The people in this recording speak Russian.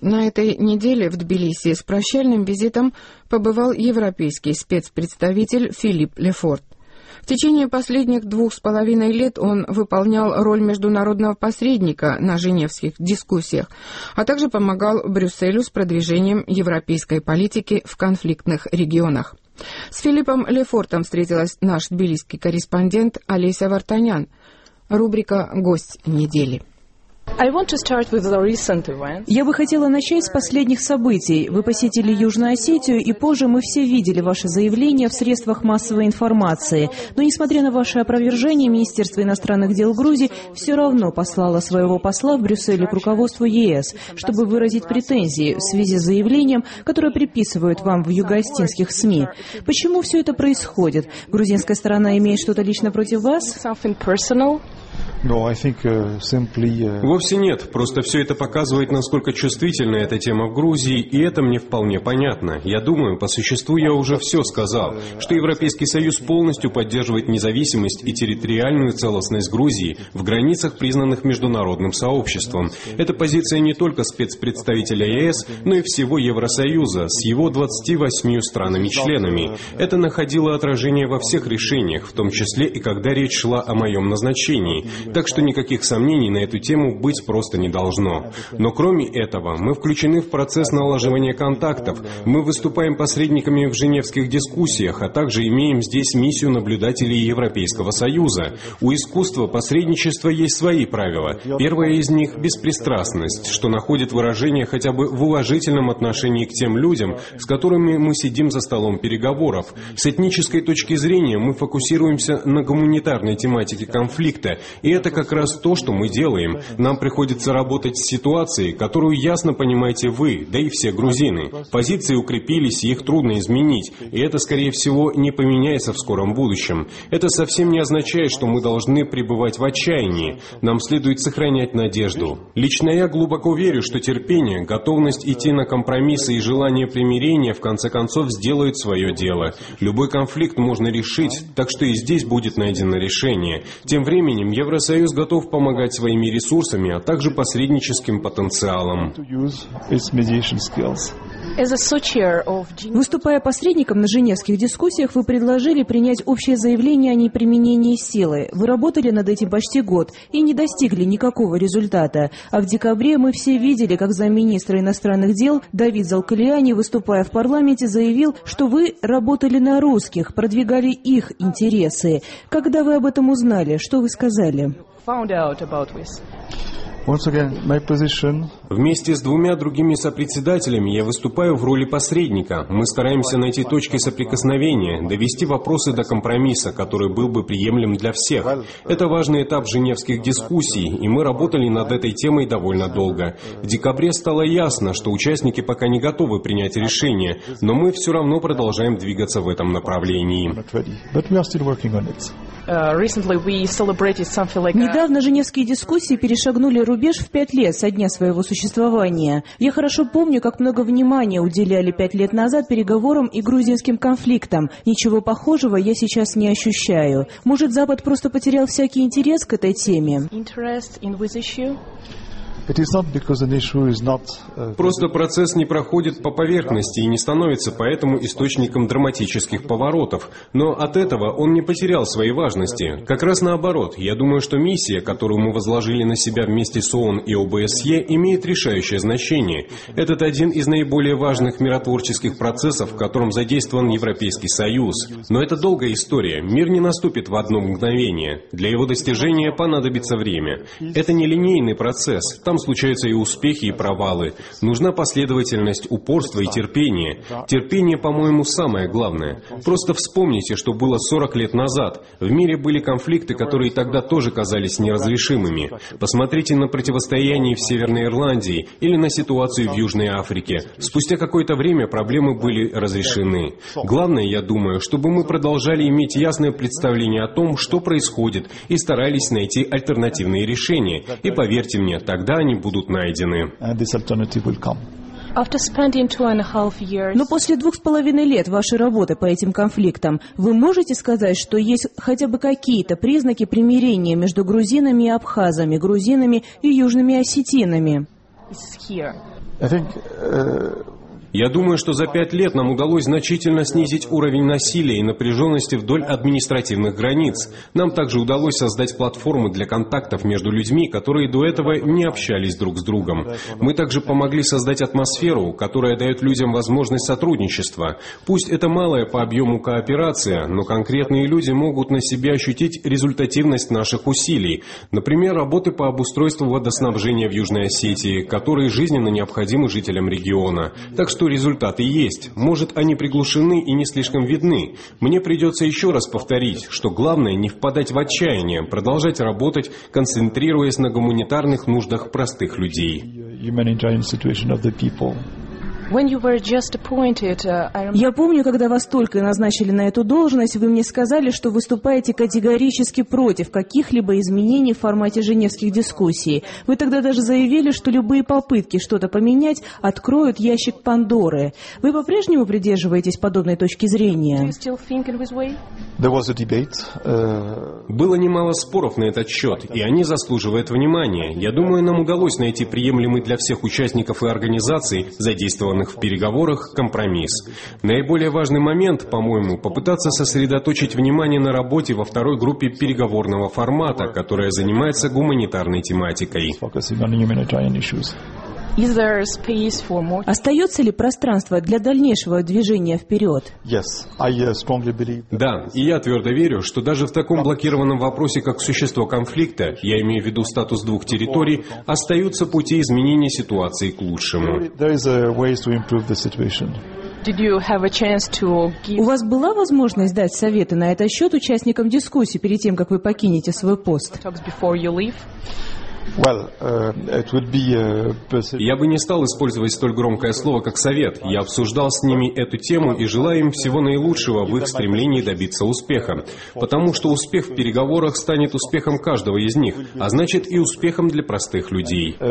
На этой неделе в Тбилиси с прощальным визитом побывал европейский спецпредставитель Филипп Лефорт. В течение последних 2,5 лет он выполнял роль международного посредника на женевских дискуссиях, а также помогал Брюсселю с продвижением европейской политики в конфликтных регионах. С Филиппом Лефортом встретилась наш тбилисский корреспондент Олеся Вартанян. Рубрика «Гость недели». Я бы хотела начать с последних событий. Вы посетили Южную Осетию, и позже мы все видели ваши заявления в средствах массовой информации. Но, несмотря на ваше опровержение, Министерство иностранных дел Грузии все равно послало своего посла в Брюсселе к руководству ЕС, чтобы выразить претензии в связи с заявлением, которое приписывают вам в юго-остинских СМИ. Почему все это происходит? Грузинская сторона имеет что-то лично против вас? Вовсе нет, просто все это показывает, насколько чувствительна эта тема в Грузии, и это мне вполне понятно. Я думаю, по существу я уже все сказал, что Европейский Союз полностью поддерживает независимость и территориальную целостность Грузии в границах, признанных международным сообществом. Это позиция не только спецпредставителя ЕС, но и всего Евросоюза с его 28 странами-членами. Это находило отражение во всех решениях, в том числе и когда речь шла о моем назначении. Так что никаких сомнений на эту тему быть просто не должно. Но кроме этого, мы включены в процесс налаживания контактов, мы выступаем посредниками в женевских дискуссиях, а также имеем здесь миссию наблюдателей Европейского Союза. У искусства посредничества есть свои правила. Первое из них – беспристрастность, что находит выражение хотя бы в уважительном отношении к тем людям, с которыми мы сидим за столом переговоров. С этнической точки зрения мы фокусируемся на гуманитарной тематике конфликта, и это как раз то, что мы делаем. Нам приходится работать с ситуацией, которую ясно понимаете вы, да и все грузины. Позиции укрепились, и их трудно изменить, и это, скорее всего, не поменяется в скором будущем. Это совсем не означает, что мы должны пребывать в отчаянии. Нам следует сохранять надежду. Лично я глубоко верю, что терпение, готовность идти на компромиссы и желание примирения в конце концов сделают свое дело. Любой конфликт можно решить, так что и здесь будет найдено решение. Тем временем Евросоюз готов помогать своими ресурсами, а также посредническим потенциалом. Выступая посредником на женевских дискуссиях, вы предложили принять общее заявление о неприменении силы. Вы работали над этим почти год и не достигли никакого результата. А в декабре мы все видели, как замминистра иностранных дел Давид Залкалиани, выступая в парламенте, заявил, что вы работали на русских, продвигали их интересы. Когда вы об этом узнали, что вы сказали? Вместе с двумя другими сопредседателями я выступаю в роли посредника. Мы стараемся найти точки соприкосновения, довести вопросы до компромисса, который был бы приемлем для всех. Это важный этап женевских дискуссий, и мы работали над этой темой довольно долго. В декабре стало ясно, что участники пока не готовы принять решение, но мы все равно продолжаем двигаться в этом направлении. Недавно женевские дискуссии перешагнули рубеж в 5 лет со дня своего существования. Я хорошо помню, как много внимания уделяли 5 лет назад переговорам и грузинским конфликтам. Ничего похожего я сейчас не ощущаю. Может, Запад просто потерял всякий интерес к этой теме? Просто процесс не проходит по поверхности и не становится поэтому источником драматических поворотов. Но от этого он не потерял своей важности. Как раз наоборот, я думаю, что миссия, которую мы возложили на себя вместе с ООН и ОБСЕ, имеет решающее значение. Это один из наиболее важных миротворческих процессов, в котором задействован Европейский Союз. Но это долгая история. Мир не наступит в одно мгновение. Для его достижения понадобится время. Это не линейный процесс. Там случаются и успехи, и провалы. Нужна последовательность, упорство и терпение. Терпение, по-моему, самое главное. Просто вспомните, что было 40 лет назад. В мире были конфликты, которые тогда тоже казались неразрешимыми. Посмотрите на противостояние в Северной Ирландии или на ситуацию в Южной Африке. Спустя какое-то время проблемы были разрешены. Главное, я думаю, чтобы мы продолжали иметь ясное представление о том, что происходит, и старались найти альтернативные решения. И поверьте мне, тогда они будут найдены. Но после 2,5 лет вашей работы по этим конфликтам вы можете сказать, что есть хотя бы какие-то признаки примирения между грузинами и абхазами, грузинами и южными осетинами? Я думаю, что за 5 лет нам удалось значительно снизить уровень насилия и напряженности вдоль административных границ. Нам также удалось создать платформы для контактов между людьми, которые до этого не общались друг с другом. Мы также помогли создать атмосферу, которая дает людям возможность сотрудничества. Пусть это малая по объему кооперация, но конкретные люди могут на себе ощутить результативность наших усилий. Например, работы по обустройству водоснабжения в Южной Осетии, которые жизненно необходимы жителям региона. Так что результаты есть. Может, они приглушены и не слишком видны. Мне придется еще раз повторить, что главное не впадать в отчаяние, продолжать работать, концентрируясь на гуманитарных нуждах простых людей. Я помню, когда вас только назначили на эту должность, вы мне сказали, что выступаете категорически против каких-либо изменений в формате женевских дискуссий. Вы тогда даже заявили, что любые попытки что-то поменять откроют ящик Пандоры. Вы по-прежнему придерживаетесь подобной точки зрения? Было немало споров на этот счет, и они заслуживают внимания. Я думаю, нам удалось найти приемлемый для всех участников и организаций, задействованных в переговорах, компромисс. Наиболее важный момент, по-моему, попытаться сосредоточить внимание на работе во второй группе переговорного формата, которая занимается гуманитарной тематикой. Остается ли пространство для дальнейшего движения вперед? Да, и я твердо верю, что даже в таком блокированном вопросе, как существо конфликта, я имею в виду статус двух территорий, остаются пути изменения ситуации к лучшему. У вас была возможность дать советы на этот счет участникам дискуссии перед тем, как вы покинете свой пост? Я бы не стал использовать столь громкое слово, как совет. Я обсуждал с ними эту тему и желаю им всего наилучшего в их стремлении добиться успеха. Потому что успех в переговорах станет успехом каждого из них, а значит и успехом для простых людей.